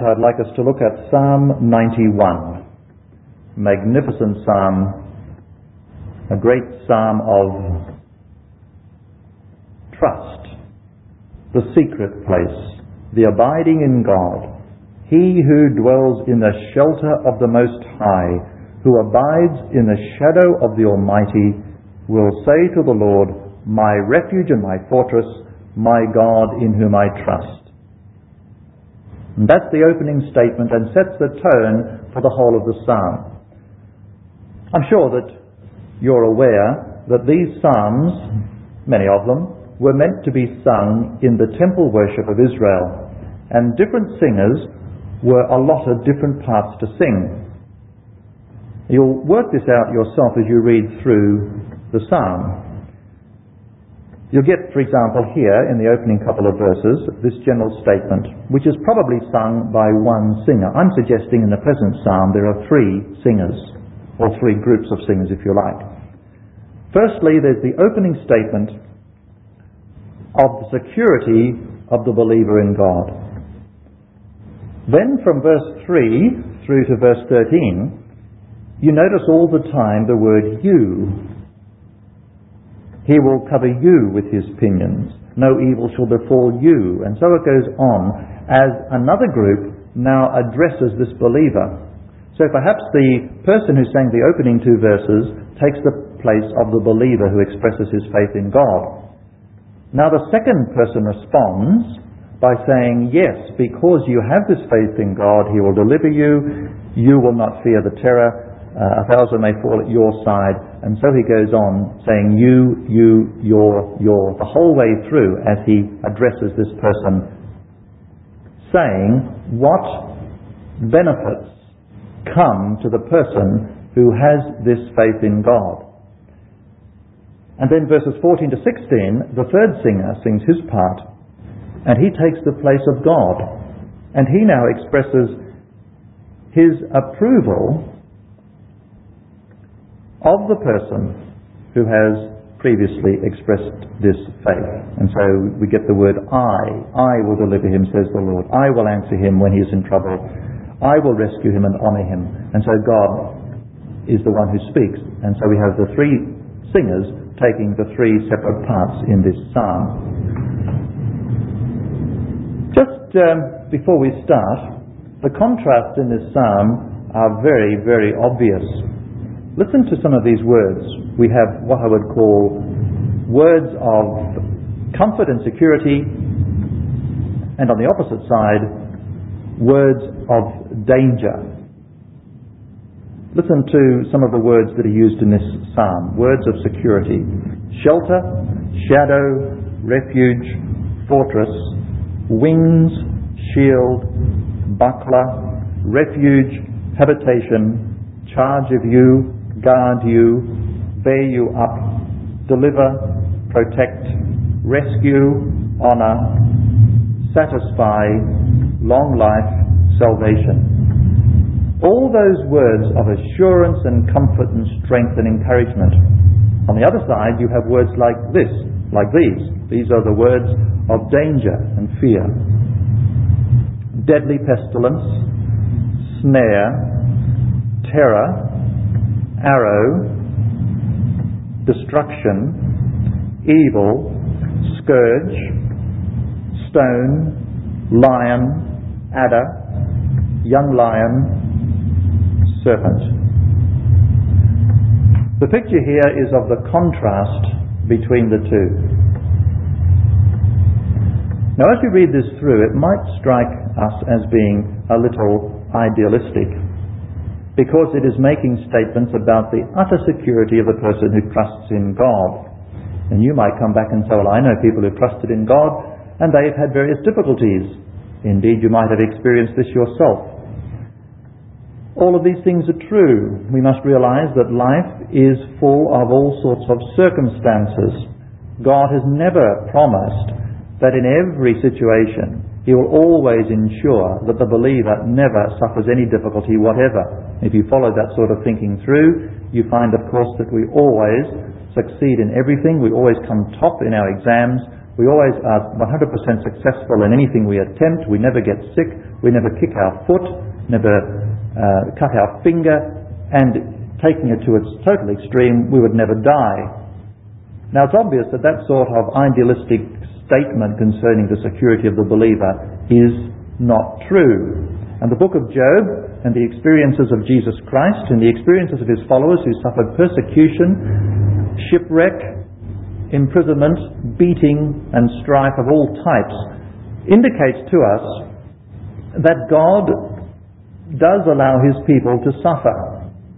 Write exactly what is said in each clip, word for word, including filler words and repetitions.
I'd like us to look at Psalm ninety-one. Magnificent psalm, a great psalm of trust, the secret place, the abiding in God. He who dwells in the shelter of the Most High, who abides in the shadow of the Almighty, will say to the Lord, my refuge and my fortress, my God in whom I trust. And that's the opening statement and sets the tone for the whole of the psalm. I'm sure that you're aware that these psalms, many of them, were meant to be sung in the temple worship of Israel, and different singers were allotted different parts to sing. You'll work this out yourself as you read through the psalm. You'll get, for example, here in the opening couple of verses, this general statement, which is probably sung by one singer. I'm suggesting in the present psalm there are three singers, or three groups of singers if you like. Firstly, there's the opening statement of the security of the believer in God. Then from verse three through to verse thirteen, you notice all the time the word you. He will cover you with his pinions. No evil shall befall you. And so it goes on as another group now addresses this believer. So perhaps the person who sang the opening two verses takes the place of the believer who expresses his faith in God. Now the second person responds by saying, yes, because you have this faith in God, he will deliver you. You will not fear the terror. Uh, a thousand may fall at your side. And so he goes on saying you, you, your, your, the whole way through as he addresses this person, saying what benefits come to the person who has this faith in God. And then verses fourteen to sixteen, the third singer sings his part, and he takes the place of God, and he now expresses his approval of the person who has previously expressed this faith. And so we get the word I. I will deliver him, says the Lord. I will answer him when he is in trouble. I will rescue him and honor him. And so God is the one who speaks. And so we have the three singers taking the three separate parts in this psalm. Just um, before we start, the contrasts in this psalm are very, very obvious. Listen to some of these words. We have what I would call words of comfort and security, and on the opposite side, words of danger. Listen to some of the words that are used in this psalm. Words of security. Shelter, shadow, refuge, fortress, wings, shield, buckler, refuge, habitation, charge of you, guard you, bear you up, deliver, protect, rescue, honor, satisfy, long life, salvation. All those words of assurance and comfort and strength and encouragement. On the other side, you have words like this, like these. These are the words of danger and fear. Deadly pestilence, snare, terror, arrow, destruction, evil, scourge, stone, lion, adder, young lion, serpent. The picture here is of the contrast between the two. Now as we read this through, it might strike us as being a little idealistic, because it is making statements about the utter security of the person who trusts in God. And you might come back and say, well, I know people who trusted in God and they've had various difficulties. Indeed, you might have experienced this yourself. All of these things are true. We must realize that life is full of all sorts of circumstances. God has never promised that in every situation He will always ensure that the believer never suffers any difficulty whatever. If you follow that sort of thinking through, you find, of course, that we always succeed in everything. We always come top in our exams. We always are one hundred percent successful in anything we attempt. We never get sick. We never kick our foot, never uh, cut our finger, and taking it to its total extreme, we would never die. Now it's obvious that that sort of idealistic statement concerning the security of the believer is not true. And the book of Job and the experiences of Jesus Christ and the experiences of his followers who suffered persecution, shipwreck, imprisonment, beating and strife of all types indicates to us that God does allow his people to suffer.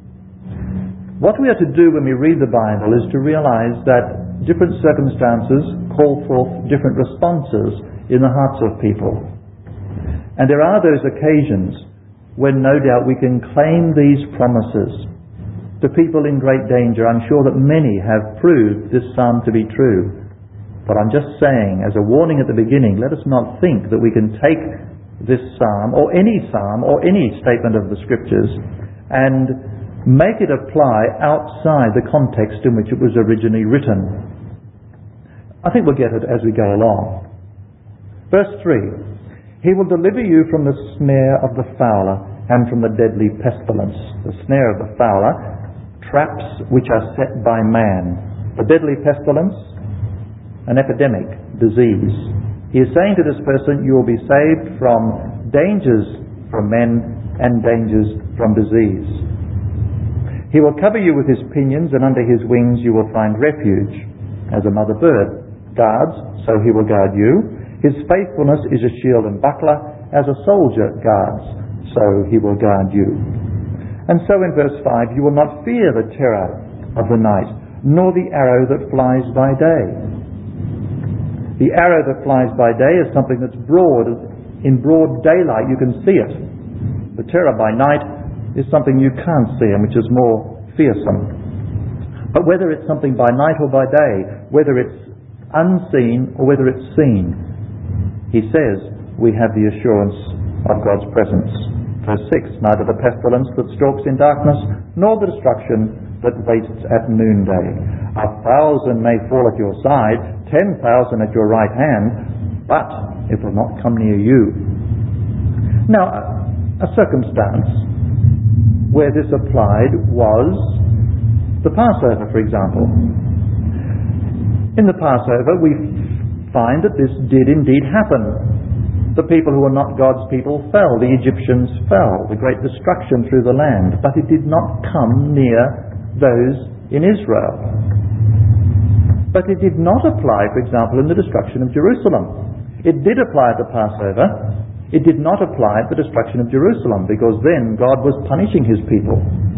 What we are to do when we read the Bible is to realize that different circumstances call forth different responses in the hearts of people. And there are those occasions when no doubt we can claim these promises. To people in great danger, I'm sure that many have proved this psalm to be true. But I'm just saying, as a warning at the beginning, let us not think that we can take this psalm, or any psalm, or any statement of the Scriptures, and make it apply outside the context in which it was originally written. I think we'll get it as we go along. Verse three, he will deliver you from the snare of the fowler and from the deadly pestilence. The snare of the fowler, traps which are set by man. The deadly pestilence, an epidemic, disease. He is saying to this person, you will be saved from dangers from men and dangers from disease. He will cover you with his pinions, and under his wings you will find refuge. As a mother bird guards, so he will guard you. His faithfulness is a shield and buckler. As a soldier guards, so he will guard you. And so in verse five, you will not fear the terror of the night, nor the arrow that flies by day. The arrow that flies by day is something that's broad. In broad daylight you can see it. The terror by night is something you can't see and which is more fearsome. But whether it's something by night or by day, whether it's unseen or whether it's seen, he says we have the assurance of God's presence. Verse six, neither the pestilence that stalks in darkness, nor the destruction that wastes at noonday. A thousand may fall at your side, ten thousand at your right hand, but it will not come near you. Now, a circumstance where this applied was the Passover, for example. In the Passover, we find that this did indeed happen. The people who were not God's people fell. The Egyptians fell. The great destruction through the land. But it did not come near those in Israel. But it did not apply, for example, in the destruction of Jerusalem. It did apply at the Passover. It did not apply at the destruction of Jerusalem, because then God was punishing his people.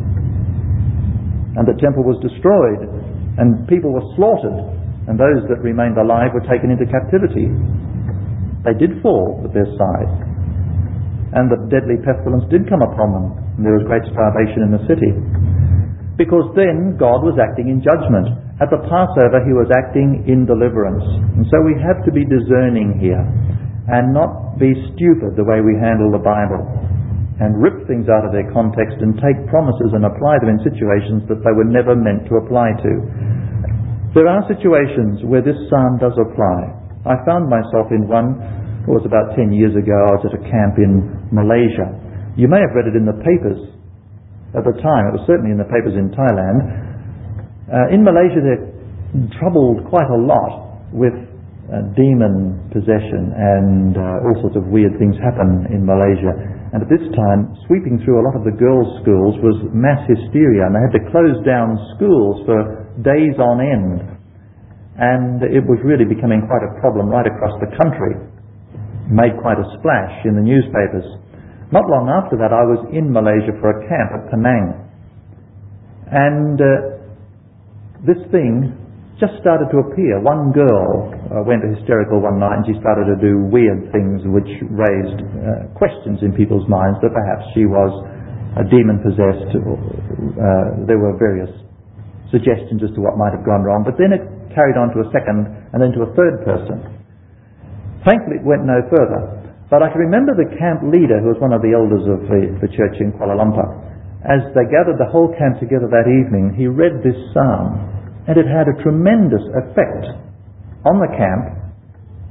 And the temple was destroyed, and people were slaughtered, and those that remained alive were taken into captivity. They did fall at their side, and the deadly pestilence did come upon them, and there was great starvation in the city. Because then God was acting in judgment. At the Passover he was acting in deliverance. And so we have to be discerning here, and not be stupid the way we handle the Bible and rip things out of their context and take promises and apply them in situations that they were never meant to apply to. There are situations where this psalm does apply. I found myself in one, it was about ten years ago. I was at a camp in Malaysia. You may have read it in the papers at the time. It was certainly in the papers in Thailand. Uh, in Malaysia they're troubled quite a lot with Uh, demon possession, and uh, all sorts of weird things happen in Malaysia. And at this time, sweeping through a lot of the girls' schools was mass hysteria, and they had to close down schools for days on end. And it was really becoming quite a problem right across the country. Made quite a splash in the newspapers. Not long after that, I was in Malaysia for a camp at Penang. And uh, this thing just started to appear. One girl uh, went hysterical one night, and she started to do weird things which raised uh, questions in people's minds that perhaps she was a demon possessed. Uh, there were various suggestions as to what might have gone wrong, but then it carried on to a second and then to a third person. Thankfully it went no further, but I can remember the camp leader, who was one of the elders of the, the church in Kuala Lumpur. As they gathered the whole camp together that evening, he read this psalm. And it had a tremendous effect on the camp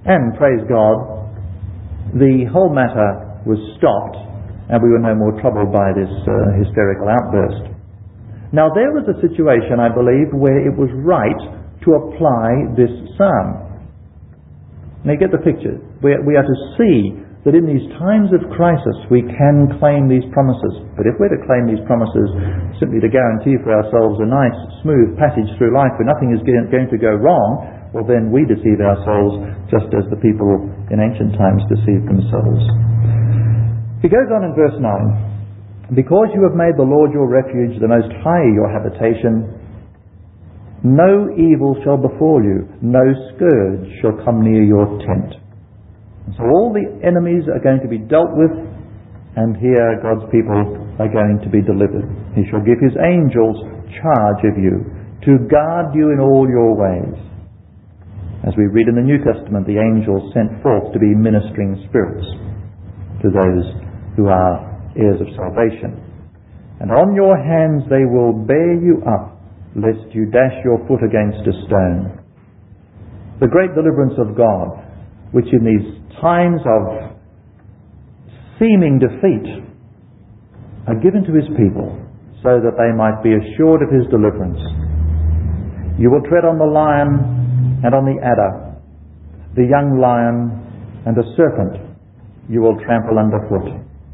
And, praise God, the whole matter was stopped and we were no more troubled by this uh, hysterical outburst. Now, there was a situation, I believe, where it was right to apply this psalm. Now, you get the picture. We, we are to see that in these times of crisis we can claim these promises. But if we're to claim these promises simply to guarantee for ourselves a nice, smooth passage through life where nothing is going to go wrong, well, then we deceive ourselves just as the people in ancient times deceived themselves. He goes on in verse nine, "Because you have made the Lord your refuge, the Most High your habitation, no evil shall befall you, no scourge shall come near your tent." So all the enemies are going to be dealt with, and here God's people are going to be delivered. He shall give his angels charge of you, to guard you in all your ways. As we read in the New Testament, the angels sent forth to be ministering spirits to those who are heirs of salvation. "And on your hands they will bear you up, lest you dash your foot against a stone." The great deliverance of God, which in these times of seeming defeat are given to his people so that they might be assured of his deliverance. "You will tread on the lion and on the adder, the young lion and the serpent you will trample underfoot."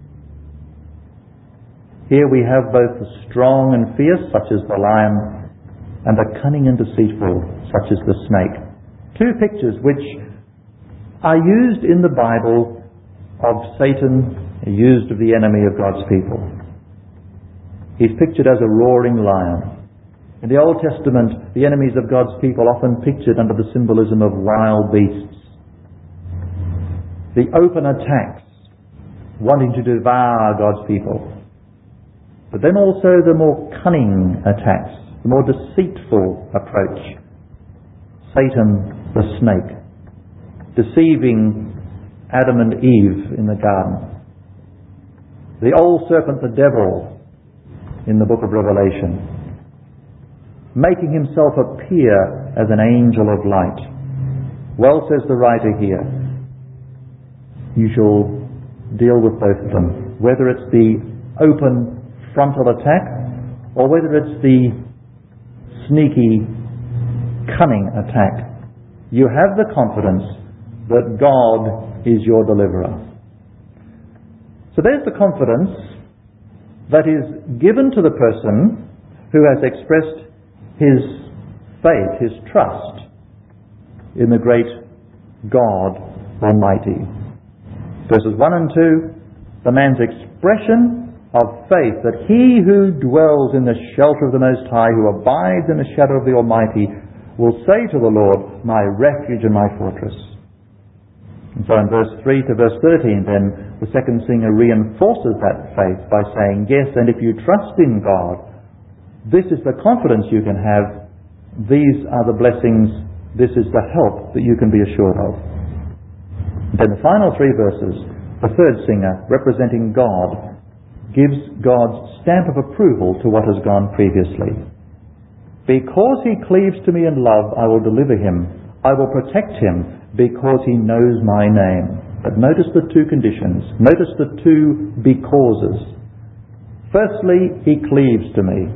Here we have both the strong and fierce, such as the lion, and the cunning and deceitful, such as the snake. Two pictures which are used in the Bible of Satan, used of the enemy of God's people. He's pictured as a roaring lion. In the Old Testament, the enemies of God's people often pictured under the symbolism of wild beasts. The open attacks, wanting to devour God's people. But then also the more cunning attacks, the more deceitful approach. Satan, the snake, deceiving Adam and Eve in the garden. The old serpent, the devil, in the book of Revelation, making himself appear as an angel of light. Well, says the writer here, you shall deal with both of them, whether it's the open frontal attack or whether it's the sneaky, cunning attack. You have the confidence that God is your deliverer. So there's the confidence that is given to the person who has expressed his faith, his trust in the great God Almighty. Verses one and two, the man's expression of faith that he who dwells in the shelter of the Most High, who abides in the shadow of the Almighty, will say to the Lord, my refuge and my fortress. And so in verse three to verse thirteen then, the second singer reinforces that faith by saying, yes, and if you trust in God, this is the confidence you can have, these are the blessings, this is the help that you can be assured of. Then the final three verses, the third singer, representing God, gives God's stamp of approval to what has gone previously. Because he cleaves to me in love, I will deliver him. I will protect him because he knows my name. But notice the two conditions. Notice the two becauses. Firstly, he cleaves to me.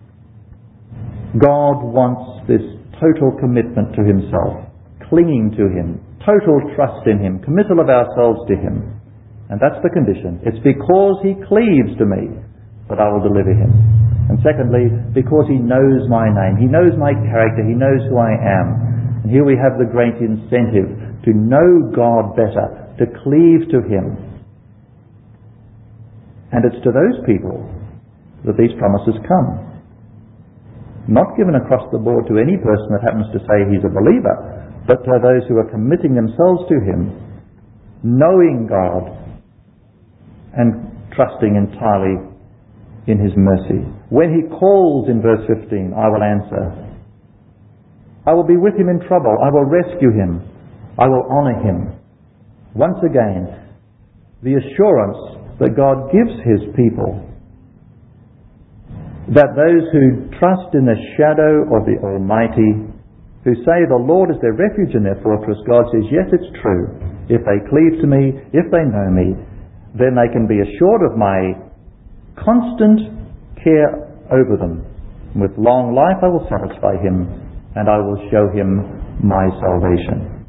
God wants this total commitment to himself, clinging to him, total trust in him, committal of ourselves to him. And that's the condition. It's because he cleaves to me that I will deliver him. And secondly, because he knows my name. He knows my character. He knows who I am. And here we have the great incentive to know God better, to cleave to him. And it's to those people that these promises come. Not given across the board to any person that happens to say he's a believer, but to those who are committing themselves to him, knowing God, and trusting entirely in his mercy. When he calls in verse fifteen, I will answer. I will be with him in trouble. I will rescue him. I will honor him. Once again, the assurance that God gives his people that those who trust in the shadow of the Almighty who say the Lord is their refuge and their fortress, God says, yes, it's true. If they cleave to me, if they know me, then they can be assured of my constant care over them. With long life I will satisfy him, and I will show him my salvation.